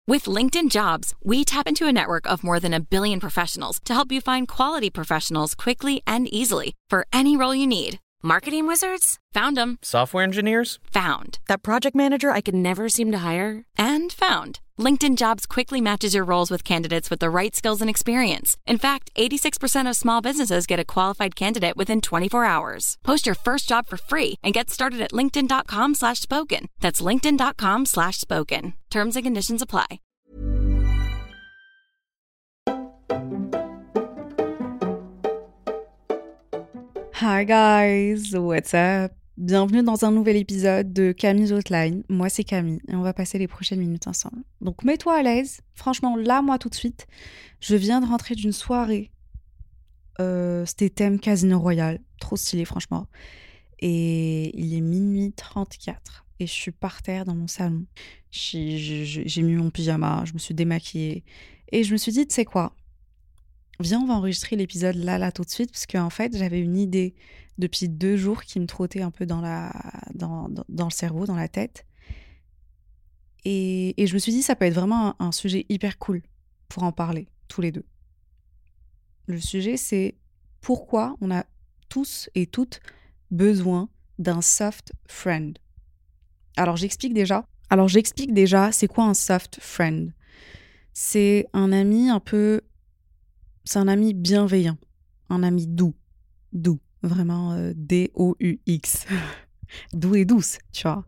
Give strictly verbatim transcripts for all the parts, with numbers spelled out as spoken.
With LinkedIn Jobs, we tap into a network of more than a billion professionals to help you find quality professionals quickly and easily for any role you need. Marketing wizards? Found them. Software engineers? Found. That project manager I could never seem to hire? And found. LinkedIn Jobs quickly matches your roles with candidates with the right skills and experience. In fact, eighty-six percent of small businesses get a qualified candidate within twenty-four hours. Post your first job for free and get started at linkedin.com slash spoken. That's linkedin.com slash spoken. Terms and conditions apply. Hi guys, what's up? Bienvenue dans un nouvel épisode de Camille's Outline. Moi c'est Camille et on va passer les prochaines minutes ensemble. Donc mets-toi à l'aise. Franchement là, moi tout de suite, je viens de rentrer d'une soirée. Euh, c'était thème Casino Royale. Trop stylé franchement. Et il est minuit trente-quatre. Et je suis par terre dans mon salon. J'ai, j'ai, j'ai mis mon pyjama, je me suis démaquillée. Et je me suis dit, tu sais quoi? Viens, on va enregistrer l'épisode là, là, tout de suite, parce qu'en fait, j'avais une idée depuis deux jours qui me trottait un peu dans, la, dans, dans, dans le cerveau, dans la tête. Et, et je me suis dit, ça peut être vraiment un, un sujet hyper cool pour en parler, tous les deux. Le sujet, c'est pourquoi on a tous et toutes besoin d'un soft friend. Alors, j'explique déjà. Alors, j'explique déjà, c'est quoi un soft friend? C'est un ami un peu... C'est un ami bienveillant, un ami doux, doux, vraiment euh, D O U X, doux et douce, tu vois.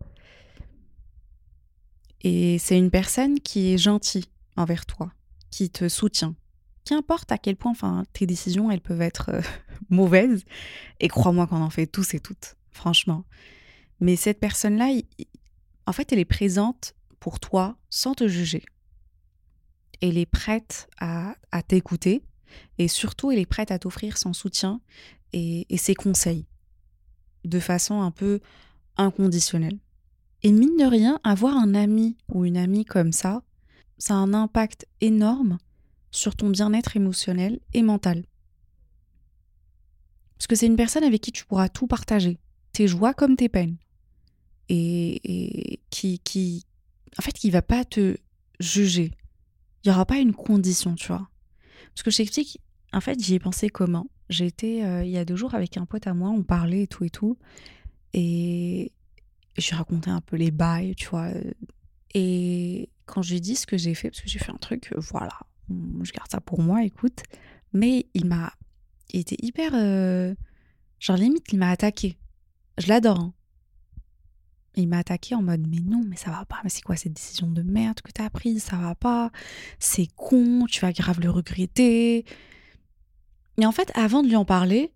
Et c'est une personne qui est gentille envers toi, qui te soutient. Qu'importe à quel point, enfin, tes décisions, elles peuvent être euh, mauvaises, et crois-moi qu'on en fait tous et toutes, franchement. Mais cette personne-là, il, en fait, elle est présente pour toi sans te juger. Elle est prête à, à t'écouter. Et surtout, elle est prête à t'offrir son soutien et, et ses conseils de façon un peu inconditionnelle. Et mine de rien, avoir un ami ou une amie comme ça, ça a un impact énorme sur ton bien-être émotionnel et mental. Parce que c'est une personne avec qui tu pourras tout partager, tes joies comme tes peines. Et, et qui, qui, en fait, qui va pas te juger. Il n'y aura pas une condition, tu vois. Parce que je t'explique, en fait, j'y ai pensé comment. J'ai été, euh, il y a deux jours, avec un pote à moi, on parlait et tout et tout. Et je lui racontais un peu les bails, tu vois. Et quand je lui ai dit ce que j'ai fait, parce que j'ai fait un truc, voilà, je garde ça pour moi, écoute. Mais il m'a... Il était hyper... Euh, genre, limite, il m'a attaqué. Je l'adore, hein. Il m'a attaqué en mode, mais non, mais ça va pas, mais c'est quoi cette décision de merde que t'as prise? Ça va pas, c'est con, tu vas grave le regretter. Et en fait, avant de lui en parler,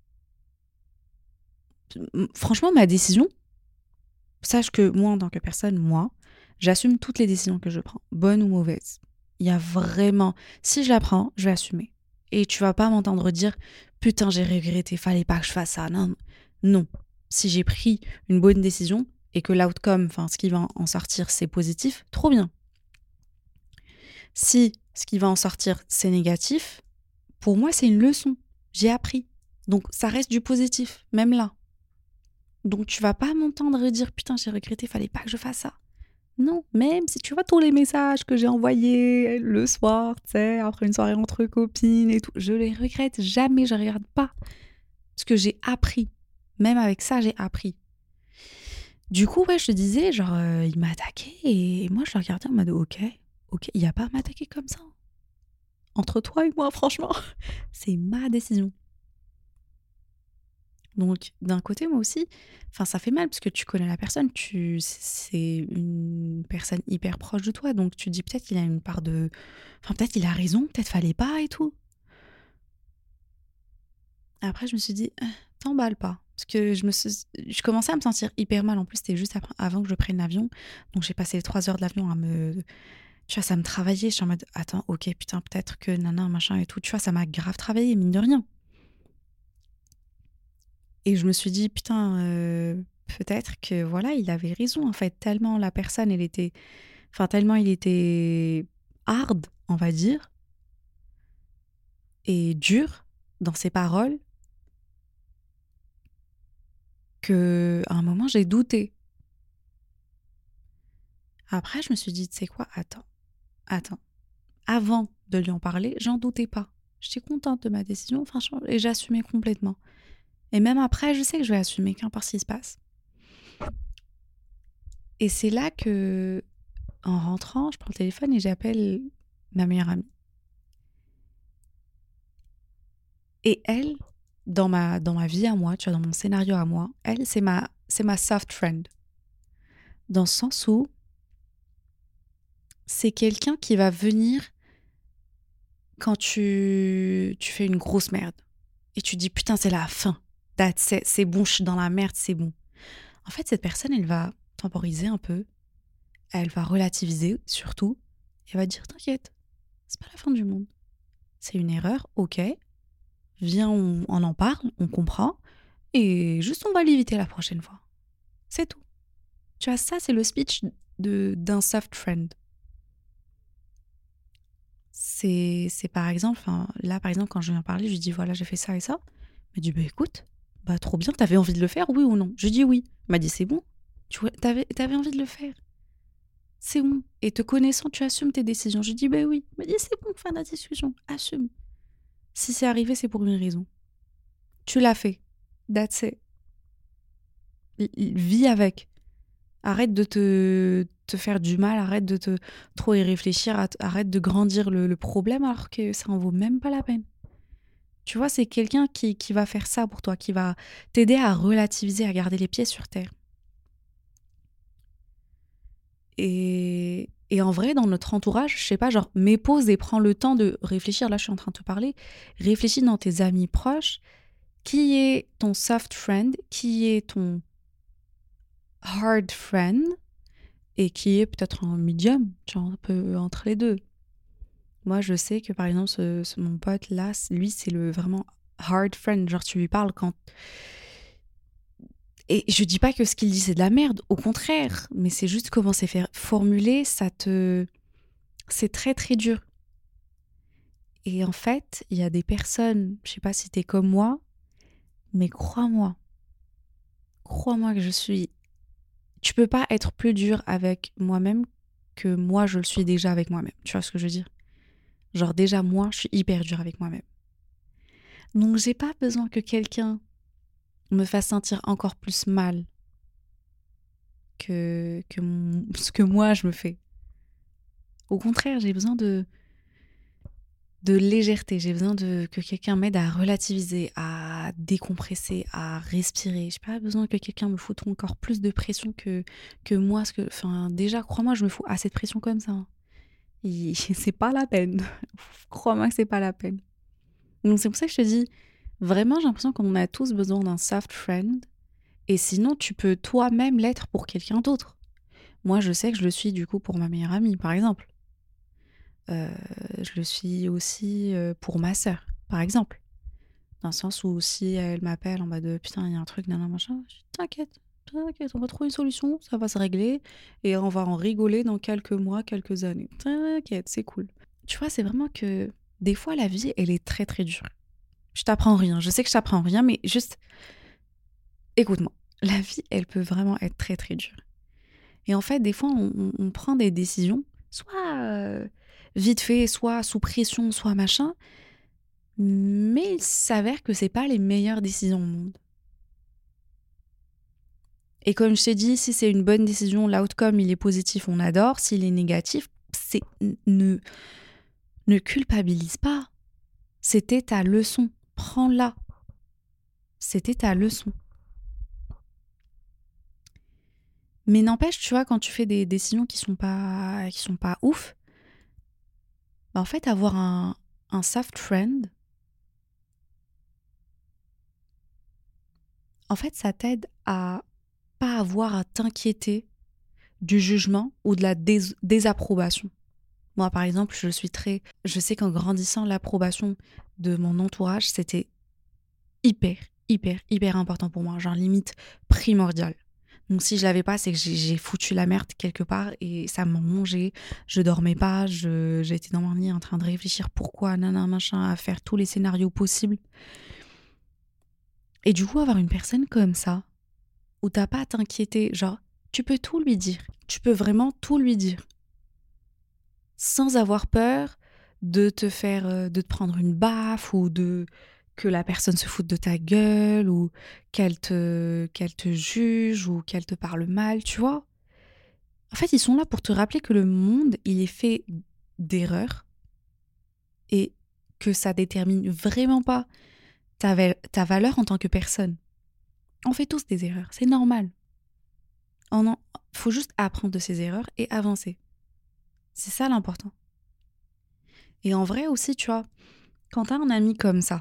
franchement, ma décision, sache que moi, en tant que personne, moi, j'assume toutes les décisions que je prends, bonnes ou mauvaises. Il y a vraiment... Si je la prends, je vais assumer. Et tu vas pas m'entendre dire « Putain, j'ai regretté, fallait pas que je fasse ça. » Non, non. Si j'ai pris une bonne décision et que l'outcome, enfin, ce qui va en sortir, c'est positif, trop bien. Si ce qui va en sortir, c'est négatif, pour moi, c'est une leçon. J'ai appris. Donc, ça reste du positif, même là. Donc, tu vas pas m'entendre dire « Putain, j'ai regretté, fallait pas que je fasse ça. » Non, même si tu vois tous les messages que j'ai envoyés le soir, tu sais, après une soirée entre copines et tout, je les regrette jamais, je regarde pas. Parce que j'ai appris. Même avec ça, j'ai appris. Du coup, ouais, je te disais, genre, euh, il m'a attaqué et moi, je le regardais en mode « Ok, ok, il y a pas à m'attaquer comme ça. » Entre toi et moi, franchement, c'est ma décision. Donc, d'un côté, moi aussi, enfin, ça fait mal parce que tu connais la personne, tu, c'est une personne hyper proche de toi, donc tu te dis peut-être qu'il a une part de... Enfin, peut-être il a raison, peut-être fallait pas et tout. Après, je me suis dit, ah, t'emballes pas. Parce que je, me suis... je commençais à me sentir hyper mal. En plus, c'était juste après, avant que je prenne l'avion. Donc, j'ai passé trois heures de l'avion à me... Tu vois, ça me travaillait. Je suis en mode, attends, ok, putain, peut-être que nana, machin et tout. Tu vois, ça m'a grave travaillé, mine de rien. Et je me suis dit, putain, euh, peut-être que voilà, il avait raison en fait. Tellement la personne, elle était. Enfin, tellement il était hard, on va dire, et dur dans ses paroles, qu'à un moment, j'ai douté. Après, je me suis dit, tu sais quoi, attends. attends, avant de lui en parler, j'en doutais pas. J'étais contente de ma décision, franchement, et j'assumais complètement. Et même après, je sais que je vais assumer, qu'importe ce qui se passe. Et c'est là que, en rentrant, je prends le téléphone et j'appelle ma meilleure amie. Et elle, dans ma, dans ma vie à moi, tu vois, dans mon scénario à moi, elle, c'est ma, c'est ma soft friend. Dans le sens où c'est quelqu'un qui va venir quand tu, tu fais une grosse merde. Et tu dis, putain, c'est la fin. That's it. C'est bon, je suis dans la merde, c'est bon. En fait, cette personne, elle va temporiser un peu. Elle va relativiser, surtout. Elle va dire, t'inquiète, c'est pas la fin du monde. C'est une erreur, ok. Viens, on, on en parle, on comprend. Et juste, on va l'éviter la prochaine fois. C'est tout. Tu vois, ça, c'est le speech de, d'un soft friend. C'est, c'est par exemple, là, par exemple, quand je viens parler, je lui dis, voilà, j'ai fait ça et ça. Elle m'a dit, bah écoute, bah trop bien, t'avais envie de le faire, oui ou non? Je dis oui. Elle m'a dit, c'est bon, tu vois, t'avais, t'avais envie de le faire. C'est bon. Et te connaissant, tu assumes tes décisions. Je dis, bah oui. Elle m'a dit, c'est bon, fin de la discussion, assume. Si c'est arrivé, c'est pour une raison. Tu l'as fait. That's it. Vis avec. Arrête de te, te faire du mal, arrête de te trop y réfléchir, arrête de grandir le, le problème alors que ça en vaut même pas la peine. Tu vois, c'est quelqu'un qui, qui va faire ça pour toi, qui va t'aider à relativiser, à garder les pieds sur terre. Et, et en vrai, dans notre entourage, je sais pas, genre, mets pause et prends le temps de réfléchir. Là, je suis en train de te parler. Réfléchis dans tes amis proches. Qui est ton soft friend? Qui est ton hard friend? Et qui est peut-être un medium, tu vois, un peu entre les deux. Moi, je sais que, par exemple, ce, ce, mon pote là, lui, c'est le vraiment hard friend. Genre, tu lui parles quand... Et je dis pas que ce qu'il dit, c'est de la merde. Au contraire. Mais c'est juste comment c'est fait formuler, ça te... C'est très, très dur. Et en fait, il y a des personnes, je sais pas si t'es comme moi, mais crois-moi, crois-moi que je suis... Tu peux pas être plus dur avec moi-même que moi, je le suis déjà avec moi-même. Tu vois ce que je veux dire? Genre déjà, moi, je suis hyper dure avec moi-même. Donc, j'ai pas besoin que quelqu'un me fasse sentir encore plus mal que, que mon, ce que moi, je me fais. Au contraire, j'ai besoin de, de légèreté. J'ai besoin de, que quelqu'un m'aide à relativiser, à décompresser, à respirer. J'ai pas besoin que quelqu'un me foute encore plus de pression que, que moi. Parce que, enfin, déjà, crois-moi, je me fous assez de pression comme ça. Et c'est pas la peine. Crois-moi que c'est pas la peine. Donc, c'est pour ça que je te dis, vraiment, j'ai l'impression qu'on a tous besoin d'un soft friend. Et sinon, tu peux toi-même l'être pour quelqu'un d'autre. Moi, je sais que je le suis du coup pour ma meilleure amie, par exemple. Euh, je le suis aussi euh, pour ma sœur, par exemple. Dans le sens où si elle m'appelle en mode de putain, il y a un truc, nan, nan, machin, je dis t'inquiète, t'inquiète, on va trouver une solution, ça va se régler et on va en rigoler dans quelques mois, quelques années. T'inquiète, c'est cool. Tu vois, c'est vraiment que des fois, la vie, elle est très très dure. Je t'apprends rien, je sais que je t'apprends rien, mais juste écoute-moi. La vie, elle peut vraiment être très très dure. Et en fait, des fois, on, on, on prend des décisions, soit euh, vite fait, soit sous pression, soit machin, mais il s'avère que c'est pas les meilleures décisions au monde. Et comme je t'ai dit, si c'est une bonne décision, l'outcome, il est positif, on adore. S'il est négatif, c'est ne, ne culpabilise pas. C'était ta leçon. Prends-la. C'était ta leçon. Mais n'empêche, tu vois, quand tu fais des décisions qui sont pas, qui sont pas ouf, bah en fait, avoir un, un soft friend, en fait, ça t'aide à pas avoir à t'inquiéter du jugement ou de la dés- désapprobation. Moi, par exemple, je suis très... Je sais qu'en grandissant, l'approbation de mon entourage, c'était hyper, hyper, hyper important pour moi. Genre limite primordial. Donc si je l'avais pas, c'est que j'ai, j'ai foutu la merde quelque part et ça m'en mangeait. Je dormais pas, je, j'étais dans mon lit en train de réfléchir pourquoi, nanana, machin, à faire tous les scénarios possibles. Et du coup, avoir une personne comme ça, où t'as pas à t'inquiéter, genre, tu peux tout lui dire. Tu peux vraiment tout lui dire. sans avoir peur de te faire, euh, de te prendre une baffe ou de que la personne se foute de ta gueule ou qu'elle te, qu'elle te juge ou qu'elle te parle mal, tu vois. En fait, ils sont là pour te rappeler que le monde, il est fait d'erreurs et que ça détermine vraiment pas ta, val- ta valeur en tant que personne. On fait tous des erreurs, c'est normal. Il faut juste apprendre de ses erreurs et avancer. C'est ça l'important. Et en vrai aussi, tu vois, quand t'as un ami comme ça,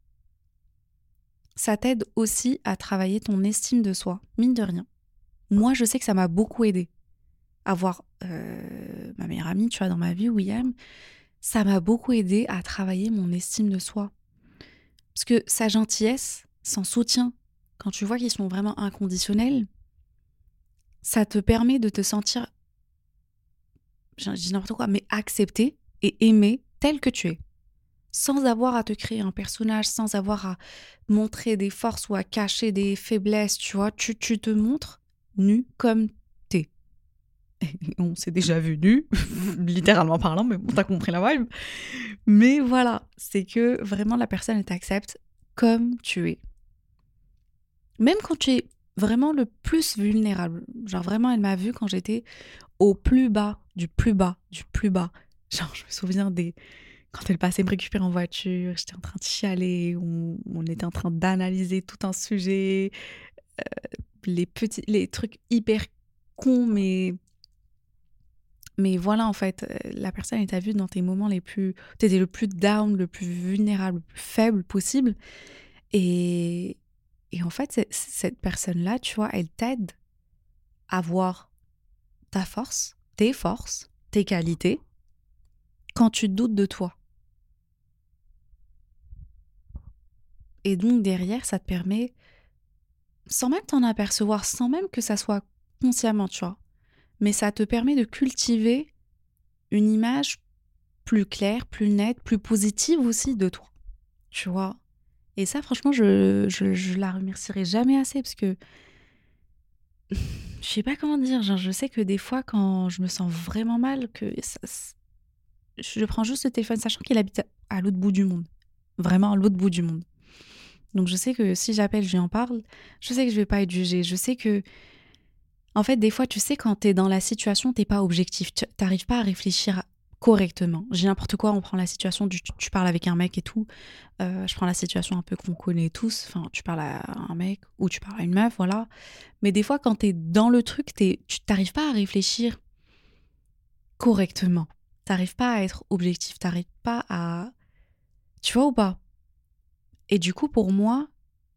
ça t'aide aussi à travailler ton estime de soi, mine de rien. Moi, je sais que ça m'a beaucoup aidé. Avoir euh, ma meilleure amie, tu vois, dans ma vie, William, ça m'a beaucoup aidé à travailler mon estime de soi. Parce que sa gentillesse, son soutien, quand tu vois qu'ils sont vraiment inconditionnels, ça te permet de te sentir, je dis n'importe quoi, mais accepté et aimé tel que tu es. Sans avoir à te créer un personnage, sans avoir à montrer des forces ou à cacher des faiblesses, tu vois, tu, tu te montres nu comme t'es. Et on s'est déjà vu nu, littéralement parlant, mais bon, t'as compris la vibe. Mais voilà, c'est que vraiment la personne elle t'accepte comme tu es. Même quand tu es vraiment le plus vulnérable. Genre vraiment, elle m'a vu quand j'étais au plus bas, du plus bas, du plus bas. Genre, je me souviens des... Quand elle passait me récupérer en voiture, j'étais en train de chialer, on, on était en train d'analyser tout un sujet, les petits, les trucs hyper cons, mais... Mais voilà, en fait, euh, la personne, elle t'a vu dans tes moments les plus... T'étais le plus down, le plus vulnérable, le plus faible possible. Et, et en fait, c'est- cette personne-là, tu vois, elle t'aide à voir ta force, tes forces, tes qualités, quand tu doutes de toi. Et donc, derrière, ça te permet, sans même t'en apercevoir, sans même que ça soit consciemment, tu vois, mais ça te permet de cultiver une image plus claire, plus nette, plus positive aussi de toi, tu vois. Et ça, franchement, je, je, je la remercierai jamais assez parce que je sais pas comment dire. Genre, je sais que des fois, quand je me sens vraiment mal, que ça- je prends juste le téléphone, sachant qu'il habite à, à l'autre bout du monde. Vraiment à l'autre bout du monde. Donc, je sais que si j'appelle, je lui en parle. Je sais que je vais pas être jugée. Je sais que, en fait, des fois, tu sais, quand t'es dans la situation, t'es pas objectif. Tu t'arrives pas à réfléchir correctement. J'ai n'importe quoi, on prend la situation du tu, tu parles avec un mec et tout. Euh, je prends la situation un peu qu'on connaît tous. Enfin, tu parles à un mec ou tu parles à une meuf, voilà. Mais des fois, quand t'es dans le truc, t'es, tu t'arrives pas à réfléchir correctement. T'arrives pas à être objectif. T'arrives pas à... Tu vois ou pas? Et du coup, pour moi,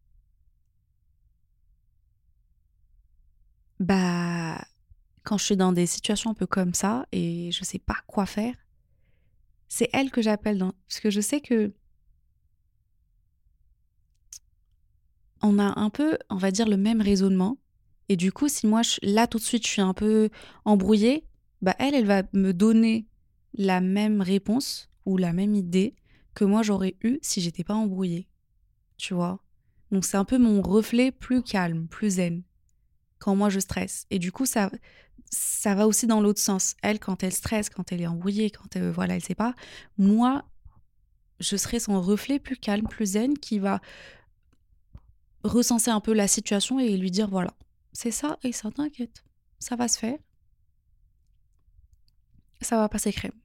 bah, quand je suis dans des situations un peu comme ça et je sais pas quoi faire, c'est elle que j'appelle dans... Parce que je sais que on a un peu, on va dire, le même raisonnement. Et du coup, si moi, je- là, tout de suite, je suis un peu embrouillée, bah, elle, elle va me donner la même réponse ou la même idée que moi, j'aurais eu si j'étais pas embrouillée. Tu vois? Donc, c'est un peu mon reflet plus calme, plus zen, quand moi, je stresse. Et du coup, ça, ça va aussi dans l'autre sens. Elle, quand elle stresse, quand elle est embrouillée, quand elle, voilà, elle sait pas, moi, je serai son reflet plus calme, plus zen, qui va recenser un peu la situation et lui dire voilà, c'est ça et ça, t'inquiète, ça va se faire, ça va passer crème.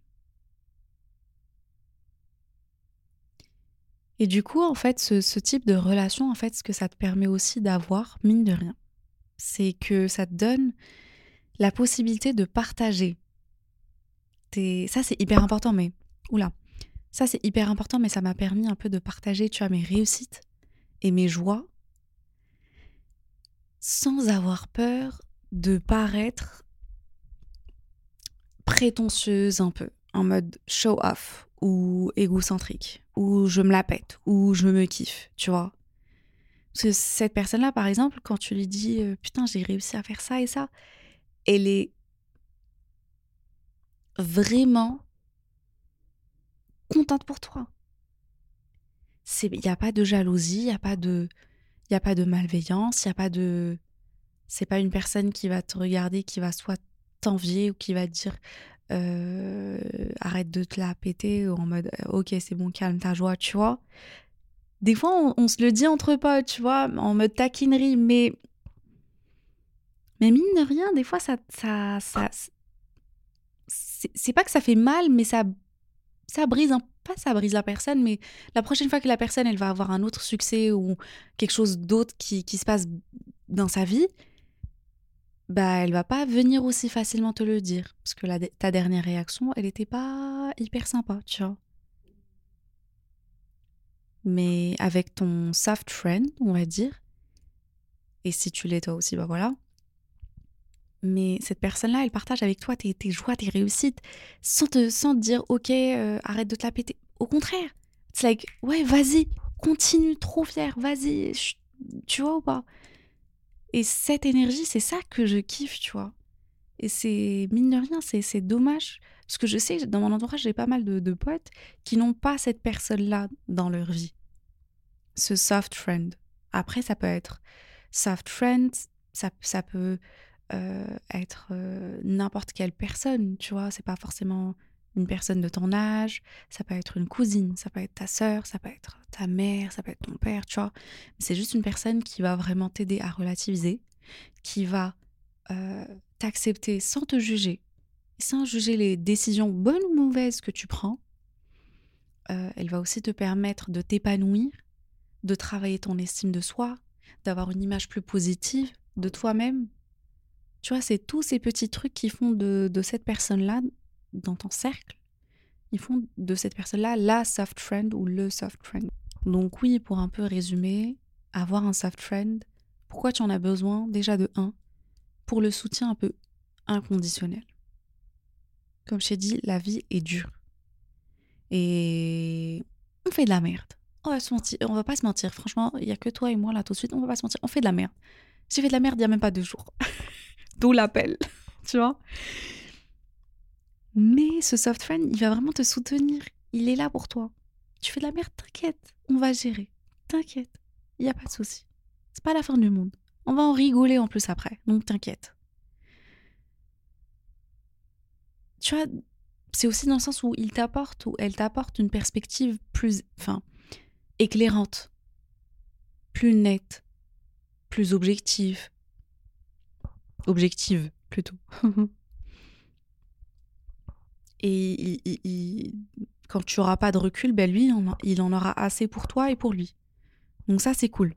Et du coup, en fait, ce, ce type de relation, en fait, ce que ça te permet aussi d'avoir, mine de rien, c'est que ça te donne la possibilité de partager tes... Ça, c'est hyper important, mais... Oula, ça, c'est hyper important, mais ça m'a permis un peu de partager, tu vois, mes réussites et mes joies sans avoir peur de paraître prétentieuse un peu, en mode show off ou égocentrique, ou je me la pète, ou je me kiffe, tu vois. Parce que cette personne-là, par exemple, quand tu lui dis euh, putain, j'ai réussi à faire ça et ça, elle est vraiment contente pour toi. Il n'y a pas de jalousie, il n'y a pas de, y a pas de malveillance, il n'y a pas de. C'est pas une personne qui va te regarder, qui va soit t'envier ou qui va te dire euh, arrête de te la péter en mode euh, ok, c'est bon, calme ta joie, tu vois. Des fois, on, on se le dit entre potes, tu vois, en mode taquinerie, mais, mais mine de rien, des fois, ça, ça, ça, c'est, c'est pas que ça fait mal, mais ça, ça brise un pas ça brise la personne, mais la prochaine fois que la personne, elle va avoir un autre succès ou quelque chose d'autre qui, qui se passe dans sa vie, bah, elle va pas venir aussi facilement te le dire. Parce que la, ta dernière réaction, elle était pas hyper sympa, tu vois. Mais avec ton soft friend, on va dire, et si tu l'es toi aussi, bah voilà. Mais cette personne-là, elle partage avec toi tes, tes joies, tes réussites, sans te, sans te dire, ok, euh, arrête de te la péter. Au contraire, c'est like, ouais, vas-y, continue, trop fier, vas-y, chut, tu vois ou pas? Et cette énergie, c'est ça que je kiffe, tu vois. Et c'est, mine de rien, c'est, c'est dommage. Parce que je sais que dans mon entourage, j'ai pas mal de, de potes qui n'ont pas cette personne-là dans leur vie. Ce soft friend. Après, ça peut être soft friend, ça, ça peut euh, être euh, n'importe quelle personne, tu vois. C'est pas forcément une personne de ton âge, ça peut être une cousine, ça peut être ta sœur, ça peut être ta mère, ça peut être ton père, tu vois. C'est juste une personne qui va vraiment t'aider à relativiser, qui va euh, t'accepter sans te juger, sans juger les décisions bonnes ou mauvaises que tu prends. Euh, elle va aussi te permettre de t'épanouir, de travailler ton estime de soi, d'avoir une image plus positive de toi-même. Tu vois, c'est tous ces petits trucs qui font de, de cette personne-là, dans ton cercle, ils font de cette personne-là la soft friend ou le soft friend. Donc oui, pour un peu résumer, avoir un soft friend, pourquoi tu en as besoin? Déjà de un, pour le soutien un peu inconditionnel. Comme je t'ai dit, la vie est dure. Et on fait de la merde. On va, se mentir, on va pas se mentir. Franchement, il n'y a que toi et moi là tout de suite. On va pas se mentir. On fait de la merde. J'ai fait de la merde il n'y a même pas deux jours. D'où l'appel. Tu vois? Mais ce soft friend, il va vraiment te soutenir. Il est là pour toi. Tu fais de la merde, t'inquiète. On va gérer. T'inquiète. Il n'y a pas de souci. C'est pas la fin du monde. On va en rigoler en plus après. Donc t'inquiète. Tu vois, c'est aussi dans le sens où il t'apporte ou elle t'apporte une perspective plus, enfin, éclairante, plus nette, plus objective. Objective, plutôt. Et il, il, il, quand tu n'auras pas de recul, ben lui, on, il en aura assez pour toi et pour lui. Donc ça, c'est cool.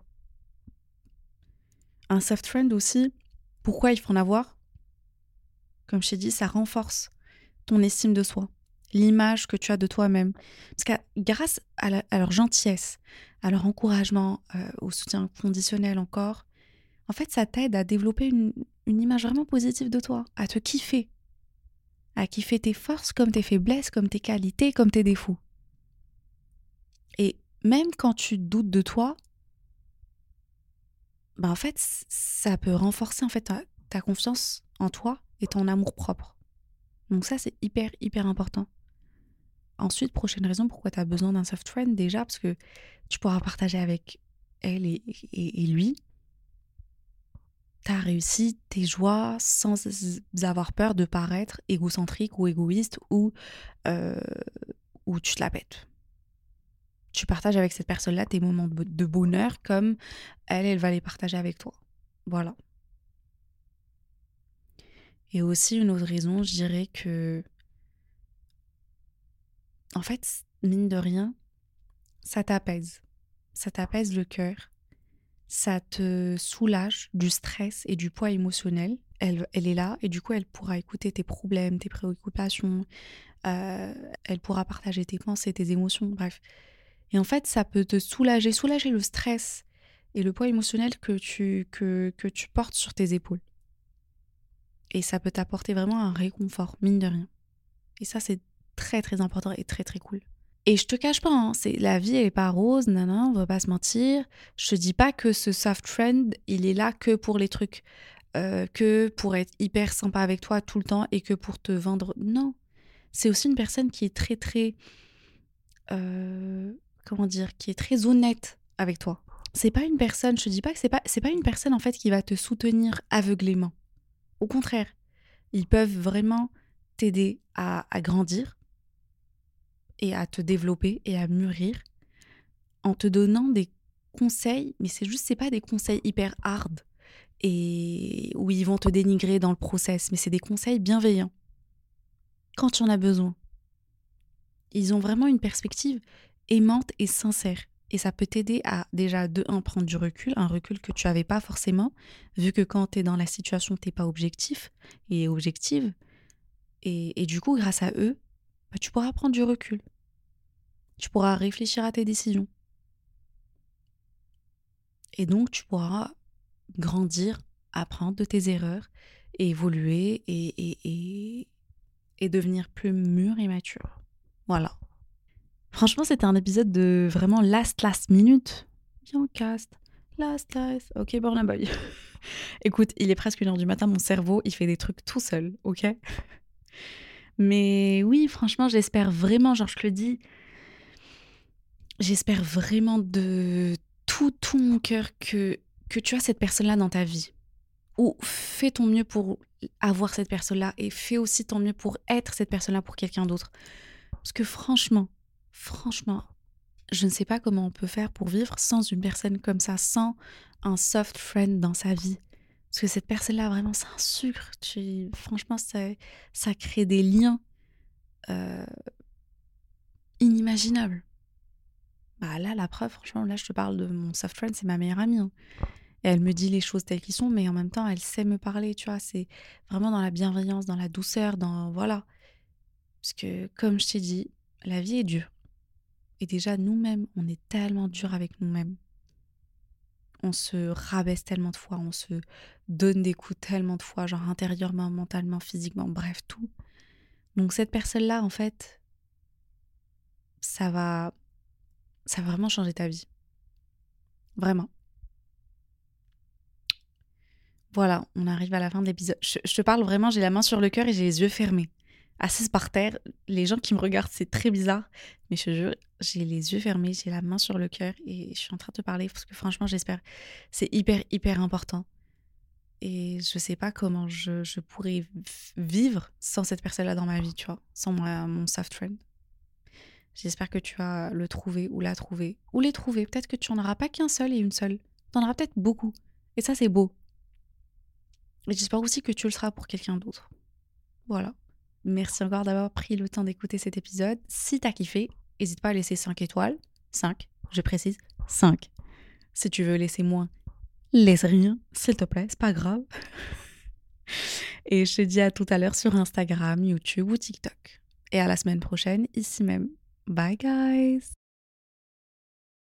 Un soft friend aussi, pourquoi il faut en avoir? Comme je t'ai dit, ça renforce ton estime de soi, l'image que tu as de toi-même. Parce que grâce à, la, à leur gentillesse, à leur encouragement, euh, au soutien conditionnel encore, en fait, ça t'aide à développer une, une image vraiment positive de toi, à te kiffer, à kiffer tes forces comme tes faiblesses, comme tes qualités, comme tes défauts. Et même quand tu doutes de toi, bah en fait, ça peut renforcer en fait ta, ta confiance en toi et ton amour-propre. Donc ça, c'est hyper, hyper important. Ensuite, prochaine raison pourquoi tu as besoin d'un soft friend, déjà, parce que tu pourras partager avec elle et, et, et lui ta réussite, tes joies, sans avoir peur de paraître égocentrique ou égoïste ou, euh, ou tu te la pètes. Tu partages avec cette personne-là tes moments de bonheur comme elle, elle va les partager avec toi. Voilà. Et aussi une autre raison, je dirais que, en fait, mine de rien, ça t'apaise. Ça t'apaise le cœur. Ça te soulage du stress et du poids émotionnel. Elle, elle est là et du coup, elle pourra écouter tes problèmes, tes préoccupations. Euh, elle pourra partager tes pensées, tes émotions, bref. Et en fait, ça peut te soulager, soulager le stress et le poids émotionnel que tu, que, que tu portes sur tes épaules. Et ça peut t'apporter vraiment un réconfort, mine de rien. Et ça, c'est très, très important et très, très cool. Et je te cache pas, hein, c'est, la vie, elle est pas rose, non, non, on va pas se mentir. Je te dis pas que ce soft friend, il est là que pour les trucs, euh, que pour être hyper sympa avec toi tout le temps et que pour te vendre. Non. C'est aussi une personne qui est très, très... Euh, comment dire, qui est très honnête avec toi. C'est pas une personne, je te dis pas que c'est pas, c'est pas une personne en fait qui va te soutenir aveuglément. Au contraire, ils peuvent vraiment t'aider à, à grandir et à te développer et à mûrir en te donnant des conseils, mais c'est juste, c'est pas des conseils hyper hard et où ils vont te dénigrer dans le process, mais c'est des conseils bienveillants quand tu en as besoin. Ils ont vraiment une perspective aimante et sincère. Et ça peut t'aider à, déjà, de un, prendre du recul, un recul que tu n'avais pas forcément, vu que quand tu es dans la situation, tu n'es pas objectif et objective. Et, et du coup, grâce à eux, bah, tu pourras prendre du recul. Tu pourras réfléchir à tes décisions. Et donc, tu pourras grandir, apprendre de tes erreurs, et évoluer et, et, et, et devenir plus mûr et mature. Voilà. Franchement, c'était un épisode de vraiment last, last minute. Bien cast. Last, last. Ok, Burna Boy. Écoute, il est presque une heure du matin, mon cerveau, il fait des trucs tout seul, ok? Mais oui, franchement, j'espère vraiment, genre je te le dis, j'espère vraiment de tout, tout mon cœur que, que tu as cette personne-là dans ta vie. Ou fais ton mieux pour avoir cette personne-là et fais aussi ton mieux pour être cette personne-là pour quelqu'un d'autre. Parce que franchement, franchement, je ne sais pas comment on peut faire pour vivre sans une personne comme ça, sans un soft friend dans sa vie. Parce que cette personne-là, vraiment, c'est un sucre. Tu... Franchement, ça, ça crée des liens euh, inimaginables. Bah là, la preuve, franchement, là, je te parle de mon soft friend, c'est ma meilleure amie. Hein. Et elle me dit les choses telles qu'elles sont, mais en même temps, elle sait me parler, tu vois. C'est vraiment dans la bienveillance, dans la douceur, dans... Voilà. Parce que, comme je t'ai dit, la vie est dure. Et déjà, nous-mêmes, on est tellement dur avec nous-mêmes. On se rabaisse tellement de fois, on se donne des coups tellement de fois, genre intérieurement, mentalement, physiquement, bref, tout. Donc cette personne-là, en fait, ça va, ça va vraiment changer ta vie. Vraiment. Voilà, on arrive à la fin de l'épisode. Je, je te parle vraiment, j'ai la main sur le cœur et j'ai les yeux fermés. Assise par terre, les gens qui me regardent, c'est très bizarre, mais je te jure, j'ai les yeux fermés, j'ai la main sur le cœur et je suis en train de te parler parce que franchement, j'espère, c'est hyper, hyper important. Et je sais pas comment je, je pourrais vivre sans cette personne-là dans ma vie, tu vois, sans moi, mon soft friend. J'espère que tu vas le trouver ou la trouver, ou les trouver. Peut-être que tu n'en auras pas qu'un seul et une seule. Tu en auras peut-être beaucoup. Et ça, c'est beau. Et j'espère aussi que tu le seras pour quelqu'un d'autre. Voilà. Merci encore d'avoir pris le temps d'écouter cet épisode. Si t'as kiffé, n'hésite pas à laisser cinq étoiles. cinq, je précise, cinq. Si tu veux laisser moins, laisse rien, s'il te plaît, c'est pas grave. Et je te dis à tout à l'heure sur Instagram, YouTube ou TikTok. Et à la semaine prochaine, ici même. Bye guys!